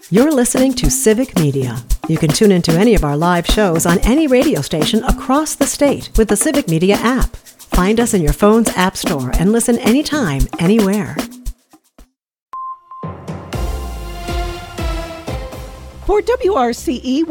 You're listening to Civic Media. You can tune into any of our live shows on any radio station across the state with the Civic Media app. Find us in your phone's app store and listen anytime, anywhere. For WRCE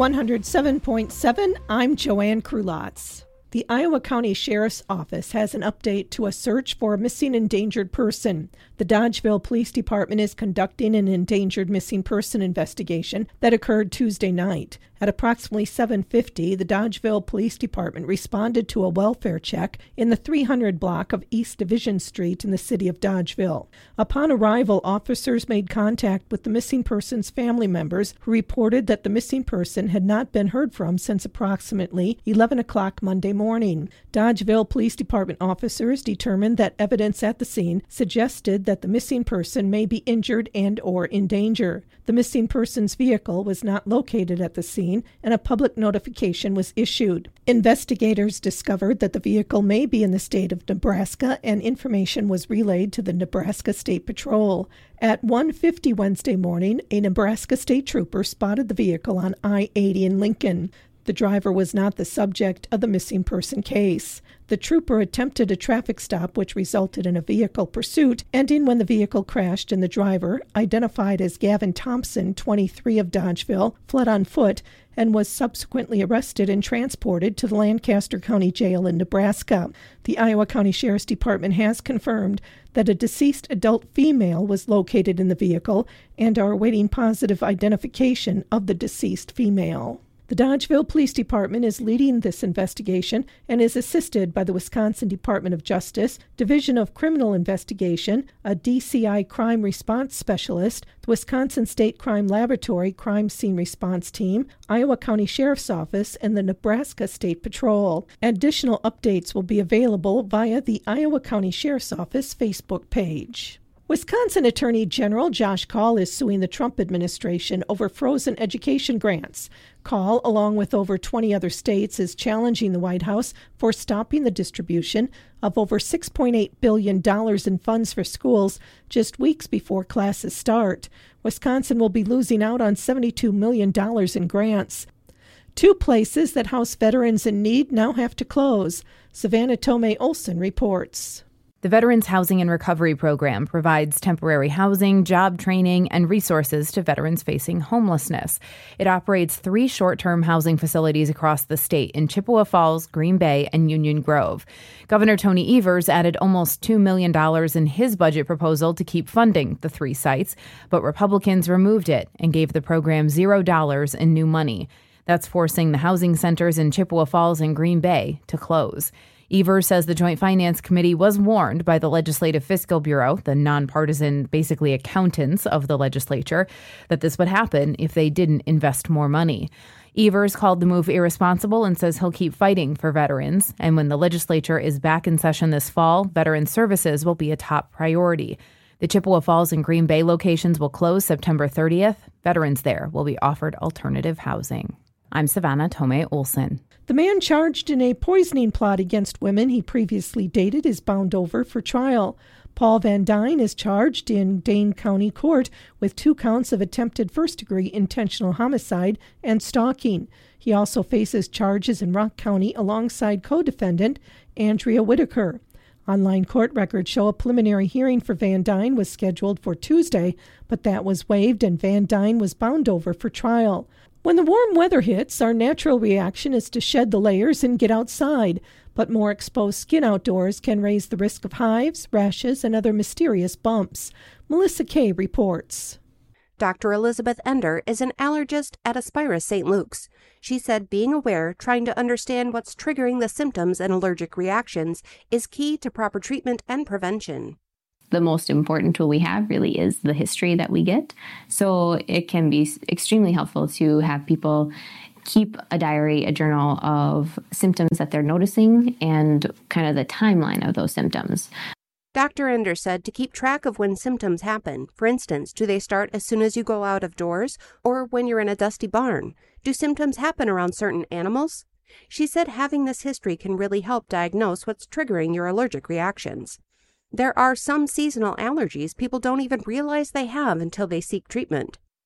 107.7, I'm Joanne Krulotz. The Iowa County Sheriff's Office has an update to a search for a missing endangered person. The Dodgeville Police Department is conducting an endangered missing person investigation that occurred Tuesday night. At approximately 7:50, the Dodgeville Police Department responded to a welfare check in the 300 block of East Division Street in the city of Dodgeville. Upon arrival, officers made contact with the missing person's family members, who reported that the missing person had not been heard from since approximately 11 o'clock Monday morning. Dodgeville Police Department officers determined that evidence at the scene suggested that the missing person may be injured and/or in danger. The missing person's vehicle was not located at the scene, and a public notification was issued. Investigators discovered that the vehicle may be in the state of Nebraska, and information was relayed to the Nebraska State Patrol. At 1:50 Wednesday morning, a Nebraska State Trooper spotted the vehicle on I-80 in Lincoln. The driver was not the subject of the missing person case. The trooper attempted a traffic stop, which resulted in a vehicle pursuit, ending when the vehicle crashed and the driver, identified as Gavin Thompson, 23 of Dodgeville, fled on foot and was subsequently arrested and transported to the Lancaster County Jail in Nebraska. The Iowa County Sheriff's Department has confirmed that a deceased adult female was located in the vehicle and are awaiting positive identification of the deceased female. The Dodgeville Police Department is leading this investigation and is assisted by the Wisconsin Department of Justice, Division of Criminal Investigation, a DCI crime response specialist, the Wisconsin State Crime Laboratory Crime Scene Response Team, Iowa County Sheriff's Office, and the Nebraska State Patrol. Additional updates will be available via the Iowa County Sheriff's Office Facebook page. Wisconsin Attorney General Josh Kaul is suing the Trump administration over frozen education grants. Kaul, along with over 20 other states, is challenging the White House for stopping the distribution of over $6.8 billion in funds for schools just weeks before classes start. Wisconsin will be losing out on $72 million in grants. Two places that house veterans in need now have to close. Savannah Tomei Olson reports. The Veterans Housing and Recovery Program provides temporary housing, job training, and resources to veterans facing homelessness. It operates 3 short-term housing facilities across the state in Chippewa Falls, Green Bay, and Union Grove. Governor Tony Evers added almost $2 million in his budget proposal to keep funding the 3 sites, but Republicans removed it and gave the program $0 in new money. That's forcing the housing centers in Chippewa Falls and Green Bay to close. Evers says the Joint Finance Committee was warned by the Legislative Fiscal Bureau, the nonpartisan, basically accountants of the legislature, that this would happen if they didn't invest more money. Evers called the move irresponsible and says he'll keep fighting for veterans. And when the legislature is back in session this fall, veteran services will be a top priority. The Chippewa Falls and Green Bay locations will close September 30th. Veterans there will be offered alternative housing. I'm Savannah Tomei Olson. The man charged in a poisoning plot against women he previously dated is bound over for trial. Paul Van Dyne is charged in Dane County Court with 2 counts of attempted first-degree intentional homicide and stalking. He also faces charges in Rock County alongside co-defendant Andrea Whitaker. Online court records show a preliminary hearing for Van Dyne was scheduled for Tuesday, but that was waived and Van Dyne was bound over for trial. When the warm weather hits, our natural reaction is to shed the layers and get outside, but more exposed skin outdoors can raise the risk of hives, rashes, and other mysterious bumps. Melissa Kay reports. Dr. Elizabeth Ender is an allergist at Aspira St. Luke's. She said being aware, trying to understand what's triggering the symptoms and allergic reactions is key to proper treatment and prevention. The most important tool we have really is the history that we get. So it can be extremely helpful to have people keep a diary, a journal of symptoms that they're noticing and kind of the timeline of those symptoms. Dr. Ender said to keep track of when symptoms happen. For instance, do they start as soon as you go out of doors or when you're in a dusty barn? Do symptoms happen around certain animals? She said having this history can really help diagnose what's triggering your allergic reactions. There are some seasonal allergies people don't even realize they have until they seek treatment.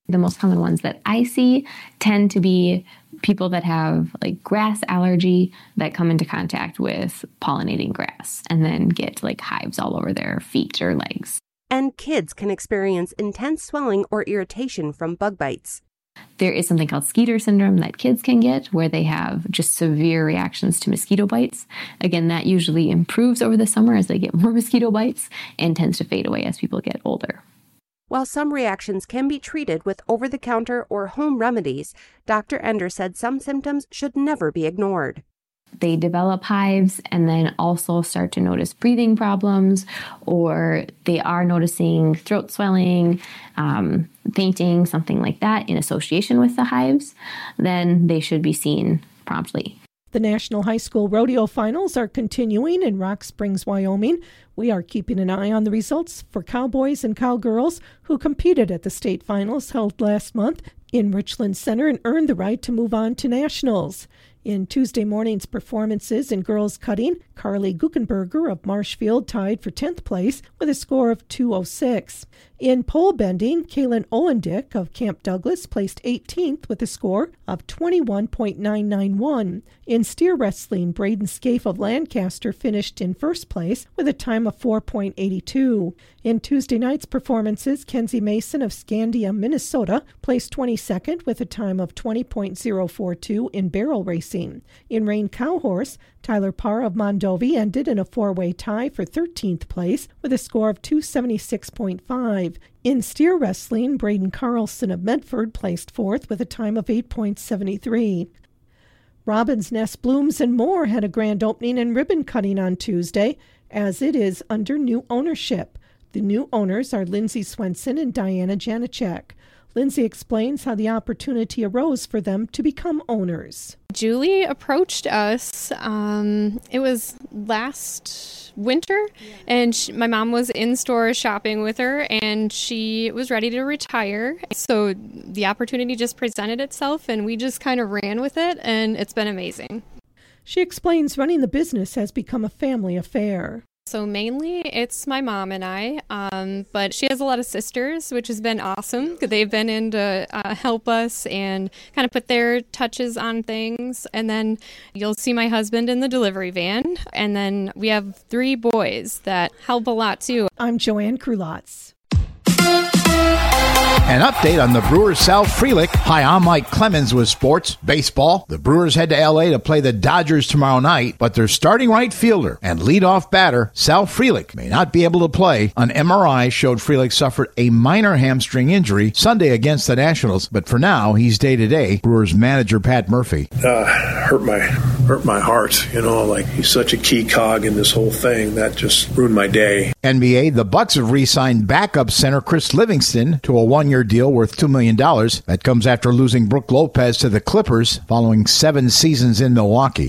The most common ones that I see tend to be people that have like grass allergy that come into contact with pollinating grass and then get like hives all over their feet or legs. And kids can experience intense swelling or irritation from bug bites. There is something called Skeeter syndrome that kids can get where they have just severe reactions to mosquito bites. Again, that usually improves over the summer as they get more mosquito bites and tends to fade away as people get older. While some reactions can be treated with over-the-counter or home remedies, Dr. Ender said some symptoms should never be ignored. They develop hives and then also start to notice breathing problems, or they are noticing throat swelling, fainting, something like that in association with the hives, then they should be seen promptly. The National High School Rodeo Finals are continuing in Rock Springs, Wyoming. We are keeping an eye on the results for cowboys and cowgirls who competed at the state finals held last month in Richland Center and earned the right to move on to nationals. In Tuesday morning's performances in girls cutting, Carly Guckenberger of Marshfield tied for 10th place with a score of 206. In pole bending, Kaylin Olendick of Camp Douglas placed 18th with a score of 21.991. In steer wrestling, Braden Scaife of Lancaster finished in first place with a time of 4.82. In Tuesday night's performances, Kenzie Mason of Scandia, Minnesota placed 22nd with a time of 20.042 in barrel racing. In rein cow horse, Tyler Parr of Mondovi ended in a four-way tie for 13th place with a score of 276.5. In steer wrestling, Braden Carlson of Medford placed fourth with a time of 8.73. Robin's Nest Blooms and More had a grand opening and ribbon cutting on Tuesday, as it is under new ownership. The new owners are Lindsay Swenson and Diana Janacek. Lindsay explains how the opportunity arose for them to become owners. Julie approached us. It was last winter, and my mom was in store shopping with her, and she was ready to retire. So the opportunity just presented itself, and we just kind of ran with it, and it's been amazing. She explains running the business has become a family affair. So mainly it's my mom and I, but she has a lot of sisters, which has been awesome. They've been in to help us and kind of put their touches on things. And then you'll see my husband in the delivery van. And then we have 3 boys that help a lot too. I'm Joanne Krulotz. An update on the Brewers' Sal Frelick. Hi, I'm Mike Clemens with sports. Baseball. The Brewers head to L.A. to play the Dodgers tomorrow night, but their starting right fielder and leadoff batter, Sal Frelick, may not be able to play. An MRI showed Frelick suffered a minor hamstring injury Sunday against the Nationals, but for now, he's day-to-day. Brewers manager Pat Murphy. Hurt my heart, like he's such a key cog in this whole thing. That just ruined my day. NBA, the Bucks have re-signed backup center Chris Livingston to a one-year deal worth $2 million. That comes after losing Brook Lopez to the Clippers following 7 seasons in Milwaukee.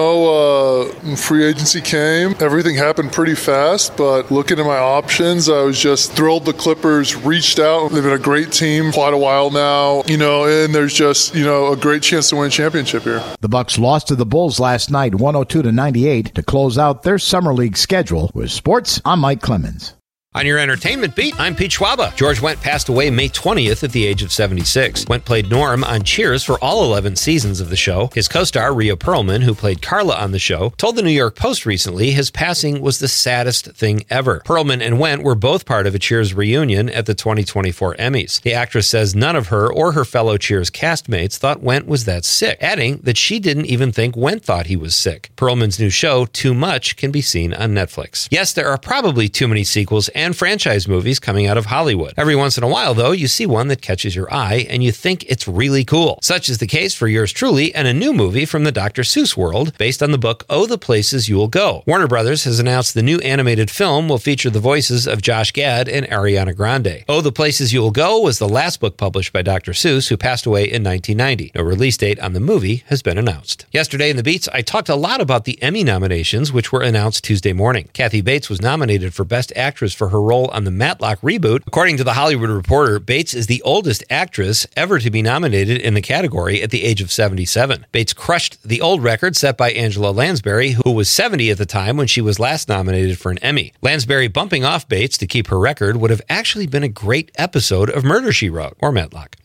Free agency came. Everything happened pretty fast, but looking at my options, I was just thrilled the Clippers reached out. They've been a great team quite a while now, and there's just, a great chance to win a championship here. The Bucks lost to the Bulls last night, 102-98, to close out their summer league schedule. With sports, I'm Mike Clemens. On your entertainment beat, I'm Pete Schwaba. George Wendt passed away May 20th at the age of 76. Wendt played Norm on Cheers for all 11 seasons of the show. His co-star, Rhea Perlman, who played Carla on the show, told the New York Post recently his passing was the saddest thing ever. Perlman and Wendt were both part of a Cheers reunion at the 2024 Emmys. The actress says none of her or her fellow Cheers castmates thought Wendt was that sick, adding that she didn't even think Wendt thought he was sick. Perlman's new show, Too Much, can be seen on Netflix. Yes, there are probably too many sequels and franchise movies coming out of Hollywood. Every once in a while, though, you see one that catches your eye and you think it's really cool. Such is the case for yours truly and a new movie from the Dr. Seuss world based on the book Oh, the Places You'll Go. Warner Brothers has announced the new animated film will feature the voices of Josh Gad and Ariana Grande. Oh, the Places You'll Go was the last book published by Dr. Seuss, who passed away in 1990. No release date on the movie has been announced. Yesterday in the Beats, I talked a lot about the Emmy nominations, which were announced Tuesday morning. Kathy Bates was nominated for Best Actress for her role on the Matlock reboot. According to The Hollywood Reporter, Bates is the oldest actress ever to be nominated in the category at the age of 77. Bates crushed the old record set by Angela Lansbury, who was 70 at the time when she was last nominated for an Emmy. Lansbury bumping off Bates to keep her record would have actually been a great episode of Murder, She Wrote, or Matlock.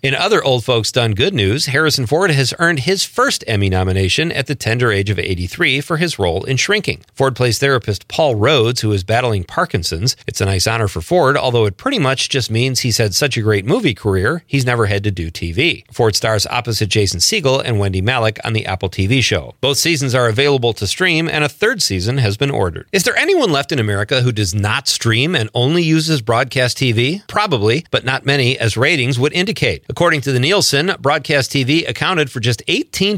In other old folks done good news, Harrison Ford has earned his first Emmy nomination at the tender age of 83 for his role in Shrinking. Ford plays therapist Paul Rhodes, who is battling Parkinson's. It's a nice honor for Ford, although it pretty much just means he's had such a great movie career, he's never had to do TV. Ford stars opposite Jason Segel and Wendy Malick on the Apple TV show. Both seasons are available to stream, and a third season has been ordered. Is there anyone left in America who does not stream and only uses broadcast TV? Probably, but not many, as ratings would indicate. According to the Nielsen, broadcast TV accounted for just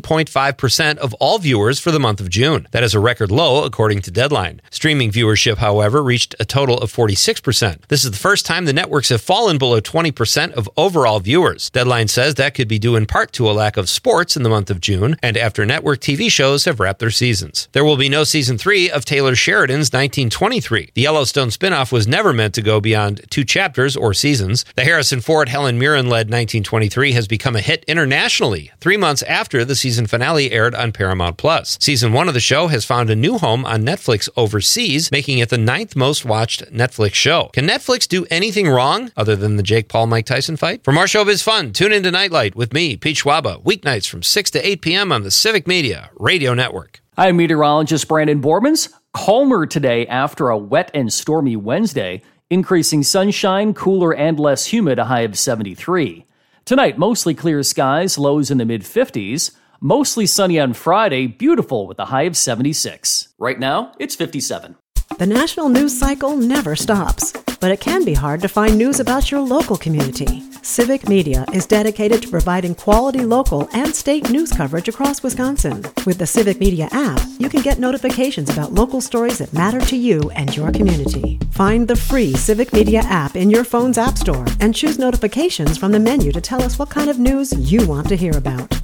18.5% of all viewers for the month of June. That is a record low, according to Deadline. Streaming viewership, however, reached a total of 46%. This is the first time the networks have fallen below 20% of overall viewers. Deadline says that could be due in part to a lack of sports in the month of June, and after network TV shows have wrapped their seasons. There will be no season 3 of Taylor Sheridan's 1923. The Yellowstone spinoff was never meant to go beyond 2 chapters or seasons. The Harrison Ford, Helen Mirren-led 1923 has become a hit internationally 3 months after the season finale aired on Paramount+. Season 1 of the show has found a new home on Netflix overseas, making it the 9th most watched Netflix show. Can Netflix do anything wrong other than the Jake Paul-Mike Tyson fight? For more showbiz fun, tune into Nightlight with me, Pete Schwaba, weeknights from 6 to 8 p.m. on the Civic Media Radio Network. I'm meteorologist Brandon Bormans. Calmer today after a wet and stormy Wednesday. Increasing sunshine, cooler and less humid, a high of 73. Tonight, mostly clear skies, lows in the mid-50s. Mostly sunny on Friday, beautiful with a high of 76. Right now, it's 57. The national news cycle never stops, but it can be hard to find news about your local community. Civic Media is dedicated to providing quality local and state news coverage across Wisconsin. With the Civic Media app, you can get notifications about local stories that matter to you and your community. Find the free Civic Media app in your phone's app store and choose notifications from the menu to tell us what kind of news you want to hear about.